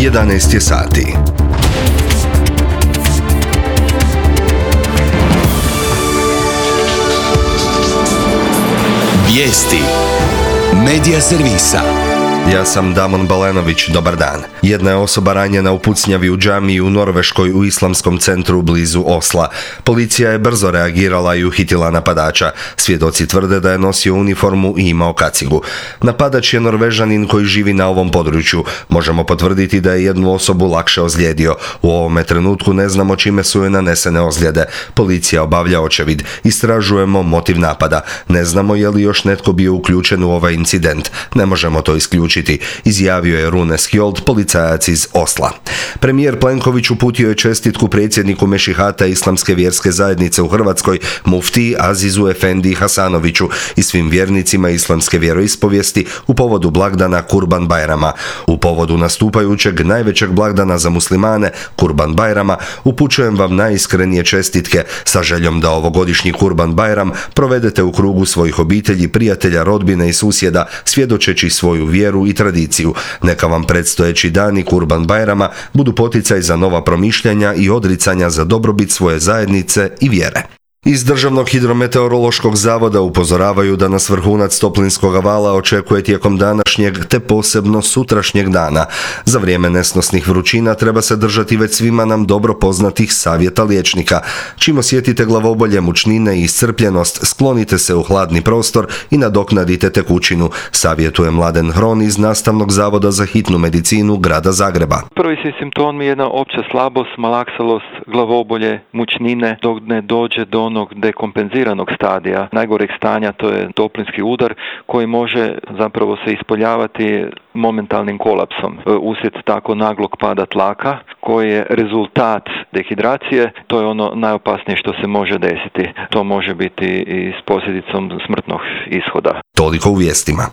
11 je sati. Vijesti Medija servisa. Ja sam Damon Balenović, dobar dan. Jedna je osoba ranjena u pucnjavi u džamiji u Norveškoj u islamskom centru blizu Osla. Policija je brzo reagirala i uhitila napadača. Svjedoci tvrde da je nosio uniformu i imao kacigu. Napadač je Norvežanin koji živi na ovom području. Možemo potvrditi da je jednu osobu lakše ozlijedio. U ovome trenutku ne znamo čime su joj nanesene ozljede. Policija obavlja očevid. Istražujemo motiv napada. Ne znamo je li još netko bio uključen u ovaj incident. Ne možemo to isključiti, izjavio je Rune Skjold, policajac iz Osla. Premijer Plenković uputio je čestitku predsjedniku Mešihata Islamske vjerske zajednice u Hrvatskoj, muftiji Azizu Efendi Hasanoviću i svim vjernicima islamske vjeroispovijesti u povodu blagdana Kurban Bajrama. U povodu nastupajućeg najvećeg blagdana za muslimane, Kurban Bajrama, upućujem vam najiskrenije čestitke sa željom da ovogodišnji Kurban Bajram provedete u krugu svojih obitelji, prijatelja, rodbine i susjeda, svjedočeći svoju vjeru i tradiciju. Neka vam predstojeći dani Kurban Bajrama budu poticaj za nova promišljanja i odricanja za dobrobit svoje zajednice i vjere. Iz Državnog hidrometeorološkog zavoda upozoravaju da nas vrhunac toplinskog vala očekuje tijekom današnjeg te posebno sutrašnjeg dana. Za vrijeme nesnosnih vrućina treba se držati već svima nam dobro poznatih savjeta liječnika. Čim osjetite glavobolje, mučnine i iscrpljenost, sklonite se u hladni prostor i nadoknadite tekućinu, savjetuje Mladen Hron iz Nastavnog zavoda za hitnu medicinu grada Zagreba. Prvi su simptomi jedna opća slabost, malaksalost, glavobolje, mučnine, dok ne dođe do onog dekompenziranog stadija, najgoreg stanja, to je toplinski udar koji može zapravo se ispoljavati momentalnim kolapsom uslijed tako naglog pada tlaka koji je rezultat dehidracije. To je ono najopasnije što se može desiti. To može biti i s posljedicom smrtnog ishoda. Toliko u vijestima.